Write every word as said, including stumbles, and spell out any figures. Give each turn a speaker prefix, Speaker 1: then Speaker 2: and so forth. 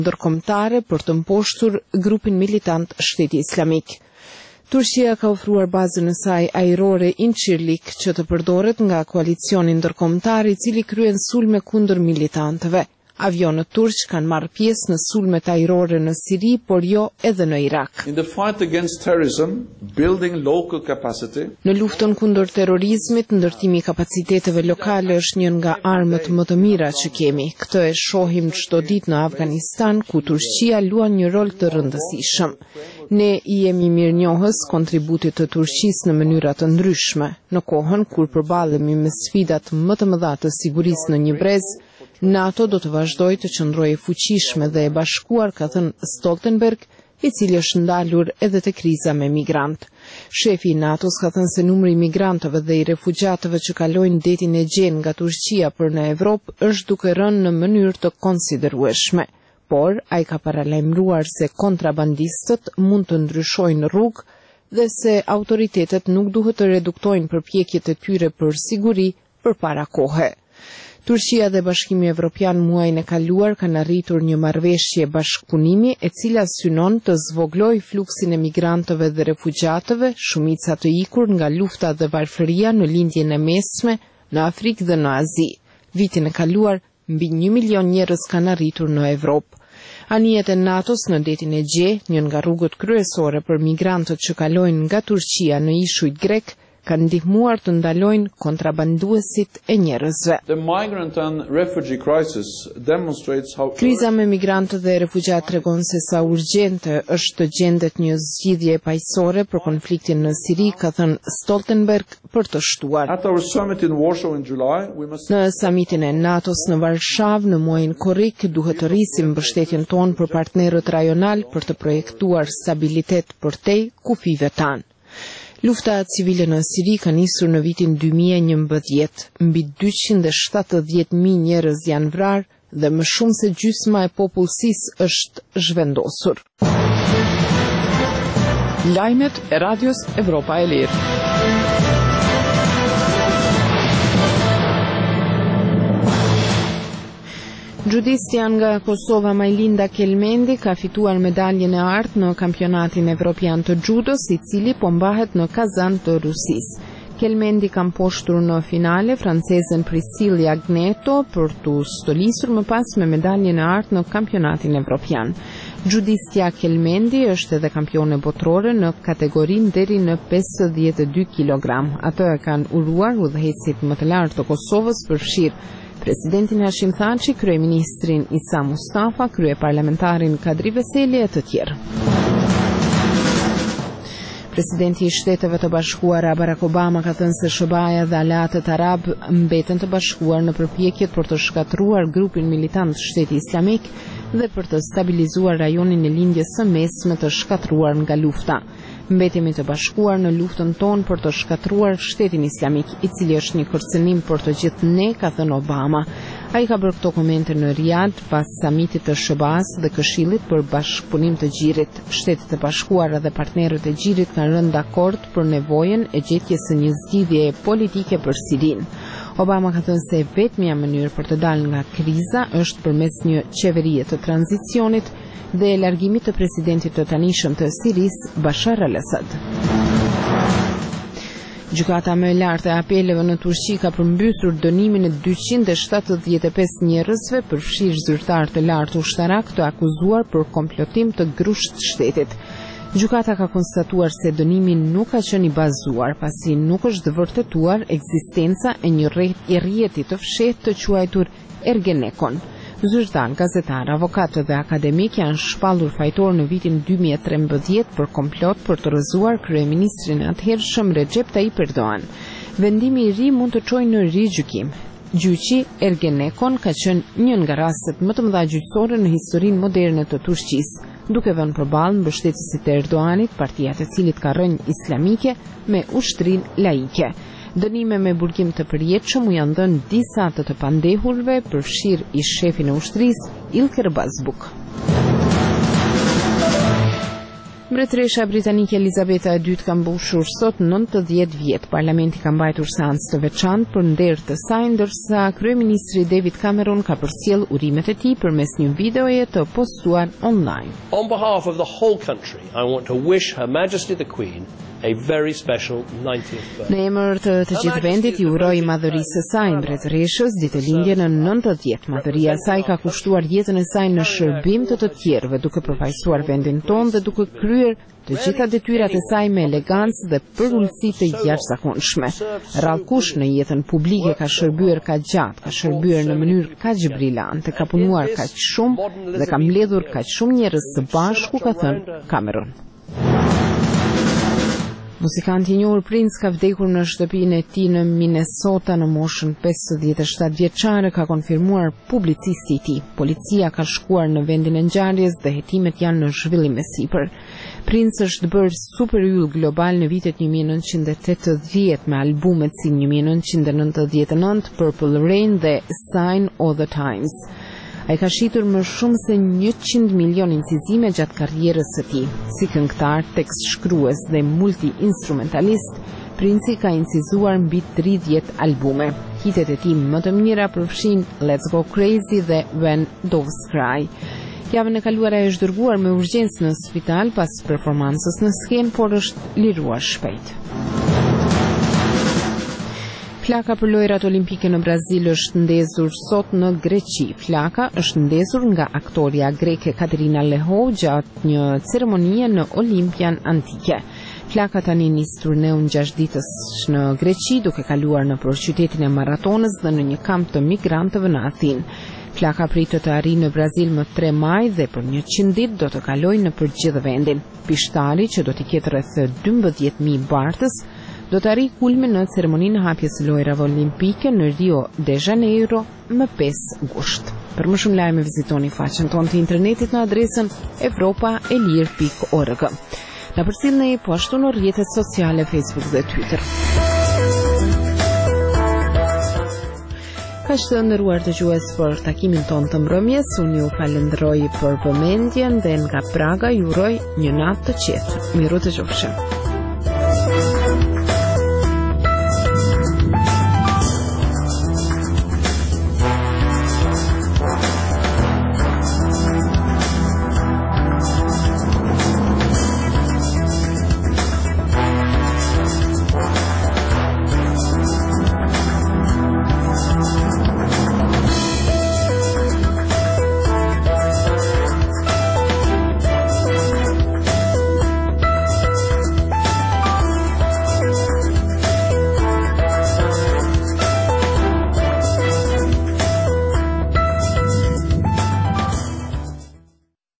Speaker 1: ndërkombëtare për të mposhtur grupin militant Shteti Islamik. Turqia ka ofruar bazën e saj ajrore Incirlik që të përdoret nga koalicioni ndërkombëtar i cili kryen sulme kundër militantëve. Avionët turq kanë marrë pjesë në sulmet ajrore në Siri, por jo edhe në Irak.
Speaker 2: In the fight against terrorism, building local capacity.
Speaker 1: Në luftën kundër terrorizmit, ndërtimi i kapaciteteve lokale është një nga armët më të mira që kemi. Këtë e shohim çdo ditë në Afganistan, ku Turqia luan një rol të rëndësishëm. Ne i jemi mirënjohës kontributit të Turqisë në mënyra të ndryshme. Në kohën kur përballemi me sfidat më të mëdha të sigurisë në një brez, NATO do të vazhdojë të qëndrojë fuqishme dhe e bashkuar, ka thënë Stoltenberg, i cili është ndalur edhe te kriza me migrant. Shefi i NATO-s ka thënë se numri i migrantëve dhe i refugjatëve që kalojnë detin e Gjen nga Turqia për në Evropë është duke rënë në mënyrë të konsiderueshme. Por ai ka paralajmëruar se kontrabandistët mund të ndryshojnë rrugë dhe se autoritetet nuk duhet të reduktojnë përpjekjet e tyre për siguri përpara kohe. Turqia dhe Bashkimi Evropian muajin e kaluar kanë arritur një marrëveshje bashkëpunimi e cila synon të zvoglojë fluksin e migrantëve dhe refugjatëve, shumica të ikur nga lufta dhe varfëria në lindjen e mesme, në Afrikë dhe në Azi. Vitin e kaluar, mbi një milion njerëz kanë arritur në Evropë. Anijet e NATO-s në detin e Gje, një nga rrugët kryesore për migrantët që kalojnë nga Turqia në ishujt grek, kanë ndihmuar të ndalojnë kontrabanduesit e njerëzve.
Speaker 2: The migrant and refugee crisis demonstrates how
Speaker 1: Kriza me migrantët dhe refugjat tregon se sa urgjente është të gjendet një zgjidhje paqësore për konfliktin në Siri, ka thënë Stoltenberg për të shtuar.
Speaker 2: At our summit in Warsaw in July, we must
Speaker 1: Në samitin e NATO-s në Varshavë në muajin korrik duhet të rrisim mbështetjen tonë për partnerët rajonal për të projektuar stabilitet përtej kufive tanë. Lufta civile në Siri ka nisur në vitin dy mijë e njëmbëdhjetë. Mbi dyqind e shtatëdhjetë mijë njerëz janë vrarë dhe më shumë se gjysma e popullsisë është zhvendosur.
Speaker 3: Lajmet e Radios Evropa e Lirë.
Speaker 1: Gjudistja nga Kosova Majlinda Kelmendi ka fituar medaljen e artë në kampionatin evropian të gjudës, i cili po mbahet në Kazan të Rusisë. Kelmendi ka mposhtur në finale francezen Priscilla Agneto për të stolisur më pas me medaljen e artë në kampionatin evropian. Gjudistja Kelmendi është edhe kampione botërore në kategorinë deri në pesëdhjetë e dy kilogram. Atë e kanë uruar udhëheqësit më të lartë të Kosovës, përfshirë Presidentin Hashim Thaçi, kryeministrin Isa Mustafa, kryeparlamentarin Kadri Veseli e të tjerë. Presidenti i Shteteve të Bashkuara Barack Obama ka thënë se S B A-ja dhe aleatët arab mbeten të bashkuar në përpjekjet për të shkatruar grupin militant Shteti Islamik dhe për të stabilizuar rajonin e lindjes së mesme të shkatruar nga lufta. Mbetemi të bashkuar në luftën tonë për të shkatruar Shtetin Islamik, i cili është një kërcënim për të gjithë ne, ka thënë Obama. Ai ka bërë këto komente në Riyadh pas samitit të S B A-s dhe Këshillit për bashkëpunim të Gjirit. Shtetet e Bashkuara dhe partnerët e Gjirit kanë rënë dakord për nevojën e gjetjes së një zgjidhjeje politike për Sirinë. Obama ka thënë se vetmja mënyrë për të dalë nga kriza është përmes një qeverie të tranzicionit dhe e largimit të presidentit të tanishëm të Sirisë, Bashar al-Assad. Gjykata më e lartë e apeleve në Turqi ka përmbysur dënimin e dyqind e shtatëdhjetë e pesë njerëzve, përfshirë zyrtar të lartë ushtarak të akuzuar për komplotim të grusht shtetit. Gjykata ka konstatuar se dënimi nuk ka qenë i bazuar, pasi nuk është vërtetuar ekzistenca e një rrjeti të fshehtë të quajtur Ergenekon. Zyrtar, gazetar, avokatë dhe akademik janë shpallur fajtor në vitin dy mijë e trembëdhjetë për komplot për të rrëzuar kryeministrin e atëhershëm Recep Tayyip Erdogan. Vendimi i ri mund të çojë në rigjykim. Gjyqi Ergenekon ka qenë një nga rastet më të mëdha gjyqësore në historinë moderne të Turqisë, duke vënë përballë mbështetësit e Erdoganit, partia e cilit ka rënjë islamike, me ushtrinë laike. Dënime me burgim të përjetshëm u janë dhënë disa të të pandehurve, përfshirë i shefin e ushtrisë, Ilker Bazbuk. Mbretëresha britanike Elizabeta e dytë ka mbushur sot nëntëdhjetë vjet. Parlamenti ka mbajtur seancë të veçantë për nder të saj, ndërsa kryeministri David Cameron ka përcjell urimet e tij përmes një videoje të postuar online.
Speaker 4: On behalf of the whole country, I want to wish Her Majesty the Queen a very special ninetieth birthday.
Speaker 1: Në emër të të gjithë vendit i uroj madhërisë së saj mbretëreshës ditëlindje në nëntëdhjetë. Madhëria e saj ka kushtuar jetën e saj në shërbim të të tjerëve, duke përfaqësuar vendin tonë dhe duke kryer të gjitha detyrat e saj me elegancë dhe përullësi të jashtëzakonshme. Rallkush në jetën publike ka shërbyer kaq gjatë, ka shërbyer në mënyrë kaq brillante, ka punuar kaq shumë dhe ka mbledhur kaq shumë njerëz së bashku, ka thënë Cameron. Muzikanti i njohur Prince ka vdekur në shtëpinë e tij në Minnesota në moshën pesëdhjetë e shtatë vjeçare, ka konfirmuar publicisti i tij. Policia ka shkuar në vendin e ngjarjes dhe hetimet janë në zhvillim me sipër. Prince është bërë superyll global në vitet një mijë e nëntëqind e tetëdhjetë me albumet si një mijë e nëntëqind e nëntëdhjetë e nëntë, Purple Rain dhe Sign of the Times. Ai ka shitur më shumë se njëqind milion incizime gjatë karrierës së tij. Si këngëtar, tekst shkrues dhe multi-instrumentalist, Prince ka incizuar mbi tridhjetë albume. Hitet e tij më të mira përfshin Let's Go Crazy dhe When Doves Cry. Javën e kaluar ai është dërguar me urgjencë në spital pas performancës në skenë, por është liruar shpejt. Flaka për lojrat olimpike në Brazil është ndezur sot në Greqi. Flaka është ndezur nga aktoria greke Katerina Lehou gjatë një ceremonie në Olimpian Antike. Flaka tani nis turneun gjashtë ditës në Greqi, duke kaluar nëpër qytetin e maratonës dhe në një kamp të migrantëve në Athinë. Flaka pritet të arrijë në Brazil më tre maj dhe për njëqind ditë do të kalojë nëpër gjithë vendin. Pishtari, që do t'i ketë rreth dymbëdhjetë mijë bartës, do të arrijë kulmin në ceremoninë e hapjes së lojrave olimpike në Rio de Janeiro më pesë gusht. Për më shumë lajme vizitoni faqen tonë të internetit në adresën europa e lir pikë org. Na përcjellni po ashtu në rrjetet sociale Facebook dhe Twitter. Ka që të ndëruar të gjues për takimin ton të mbrëmjes, unë ju falenderoj për vëmendjen dhe nga Praga ju uroj një natë të qetë. Miru të qofshëm.